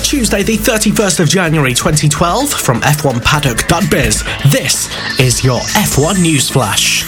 Tuesday, the 31st of January 2012, from f1paddock.biz, this is your F1 News Flash.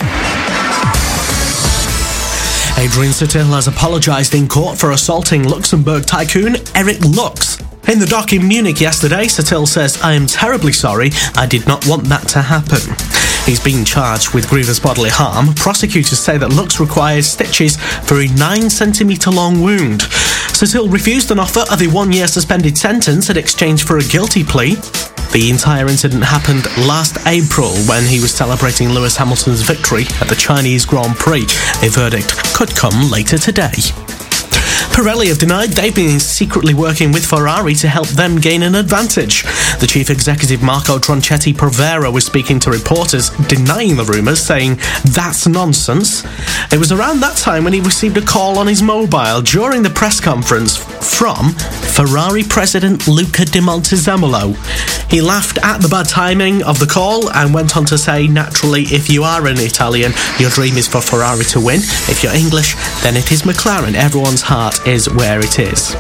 Adrian Sutil has apologised in court for assaulting Luxembourg tycoon Eric Lux. In the dock in Munich yesterday, Sutil says, "I am terribly sorry, I did not want that to happen." He's been charged with grievous bodily harm. Prosecutors say that Lux required stitches for a 9cm long wound. Sutil refused an offer of a 1-year suspended sentence in exchange for a guilty plea. The entire incident happened last April when he was celebrating Lewis Hamilton's victory at the Chinese Grand Prix. A verdict could come later today. Pirelli have denied they've been secretly working with Ferrari to help them gain an advantage. The chief executive Marco Tronchetti Provera was speaking to reporters, denying the rumours, saying that's nonsense. It was around that time when he received a call on his mobile during the press conference from Ferrari president Luca Di Montezemolo. He laughed at the bad timing of the call and went on to say, naturally, if you are an Italian, your dream is for Ferrari to win. If you're English, then it is McLaren. Everyone's heart is where it is.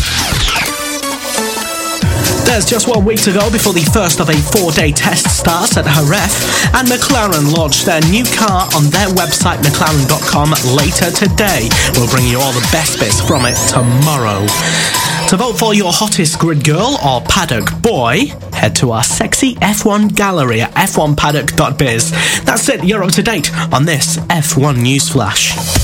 There's just 1 week to go before the first of a 4-day test starts at Jerez, and McLaren launched their new car on their website mclaren.com later today. We'll bring you all the best bits from it tomorrow. To vote for your hottest grid girl or paddock boy, head to our sexy F1 gallery at f1paddock.biz. That's it, you're up to date on this F1 News Flash.